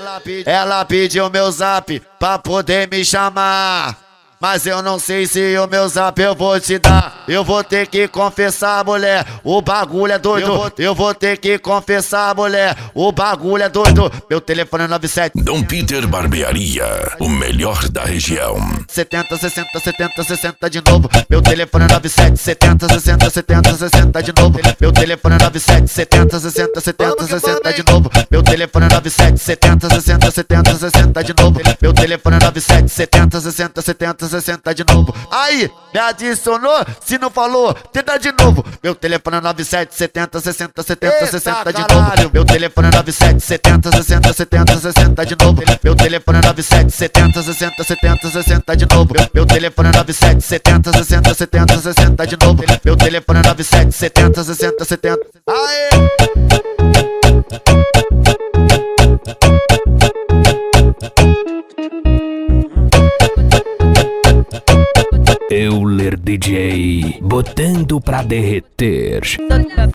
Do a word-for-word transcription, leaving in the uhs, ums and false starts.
Ela, pedi, ela pediu meu zap pra poder me chamar, mas eu não sei se o meu zap eu vou te dar. Eu vou ter que confessar, mulher, o bagulho é doido. Eu vou, eu vou ter que confessar, mulher, o bagulho é doido. Meu telefone é nove sete Dom Peter Barbearia, o melhor da região. setenta, sessenta, setenta, sessenta de novo. Meu telefone é nove sete setenta, sessenta, setenta, sessenta de novo. Meu telefone é nove sete setenta, sessenta, setenta, sessenta de novo. Meu telefone é nove sete setenta, sessenta, setenta, sessenta de novo. Meu telefone é nove sete setenta, sessenta, setenta, sessenta de novo. Aí, me adicionou? Se não falou, tenta de novo. Meu telefone é nove sete setenta, sessenta, setenta, sessenta de novo. Meu telefone é nove sete setenta, sessenta, setenta, sessenta de novo. Meu telefone é nove sete setenta, sessenta, setenta, sessenta de novo. Meu telefone é nove sete setenta, sessenta, setenta, sessenta de novo. Meu telefone é nove sete setenta, sessenta, setenta. Aê! Euler D J, botando pra derreter.